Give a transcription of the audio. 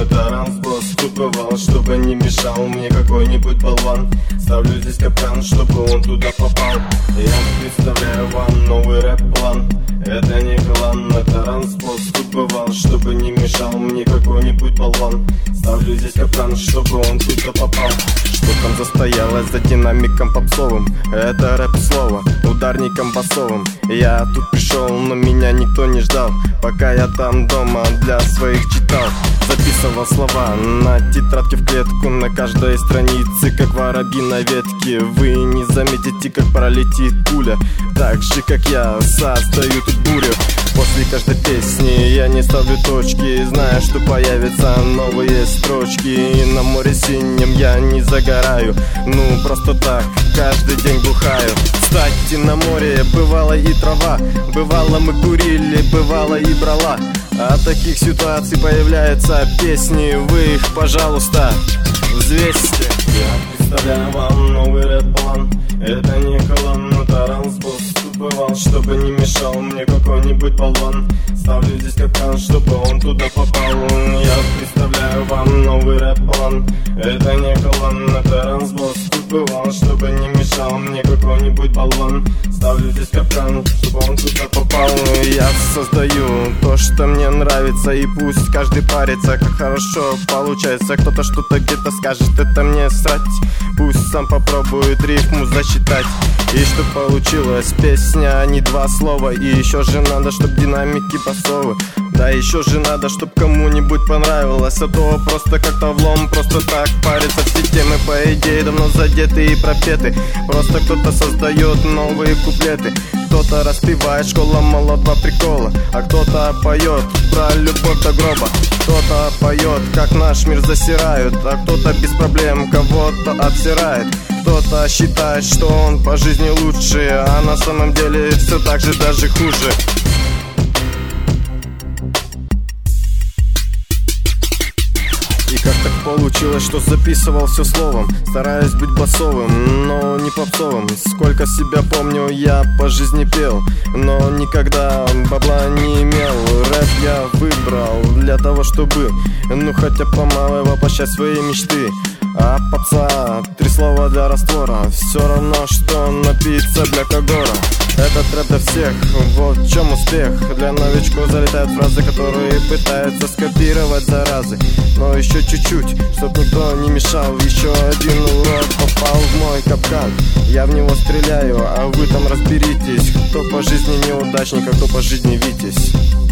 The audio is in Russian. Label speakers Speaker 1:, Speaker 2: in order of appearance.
Speaker 1: трансбосс тут бывал, чтобы не мешал мне какой-нибудь болван. Ставлю здесь капкан, чтобы он туда попал. Я представляю вам новый рэп-план. Это не клан, это трансбосс тут бывал, чтобы не мешал мне какой-нибудь болван. Ставлю здесь капкан, чтобы он туда попал. Что там застоялось за динамиком попсовым? Это рэп-слово, ударником басовым. Я тут пришел, но меня никто не ждал, пока я там дома для своих читал. Записывал слова на тетрадке в клетку, на каждой странице, как воробьи на ветке. Вы не заметите, как пролетит пуля, так же, как я создаю тут бурю. После каждой песни я не ставлю точки, зная, что появятся новые строчки. И на море синем я не загораю, ну просто так, каждый день бухаю. Кстати, на море бывала и трава, бывало мы курили, бывало и брала. От таких ситуаций появляются песни, вы их, пожалуйста, взвесьте. Я представляю вам новый рэп-план. Это не клан, но трансбосс тут бывал, чтобы не мешал мне какой-нибудь болван. Ставлю здесь капкан, чтобы он туда попал. Я представляю вам новый рэп-план. Это не клан, но трансбосс тут бывал, чтобы не мешал мне какой-нибудь болван. Ставлю здесь капкан, чтобы он туда попал. Я создаю то, что мне нравится, и пусть каждый парится, как хорошо получается. Кто-то что-то где-то скажет, это мне срать. Пусть сам попробует рифму засчитать. И чтоб получилась песня, а не два слова. И еще же надо, чтоб динамики басовы. Да еще же надо, чтоб кому-нибудь понравилось. А то просто как-то влом, просто так парится. Все темы, по идее, давно задеты и пропеты. Просто кто-то создает новые куплеты. Кто-то распевает «Школа молодого прикола», а кто-то поет про любовь до гроба. Кто-то поет, как наш мир засирают, а кто-то без проблем кого-то обсирает. Кто-то считает, что он по жизни лучше, а на самом деле все так же, даже хуже. И как так получилось, что записывал все словом, стараюсь быть басовым, но не попсовым. Сколько себя помню, я по жизни пел, но никогда бабла не имел. Рэп я выбрал для того, чтобы, ну хотя помалу воплощать свои мечты. А попса, 3 слова для раствора, все равно, что напиться для когора. Этот рэп для всех, вот в чем успех. Для новичков залетают фразы, которые пытаются скопировать заразы. Но еще чуть-чуть, чтоб никто не мешал. Еще один урод попал в мой капкан. Я в него стреляю, а вы там разберитесь, кто по жизни неудачник, а кто по жизни витязь.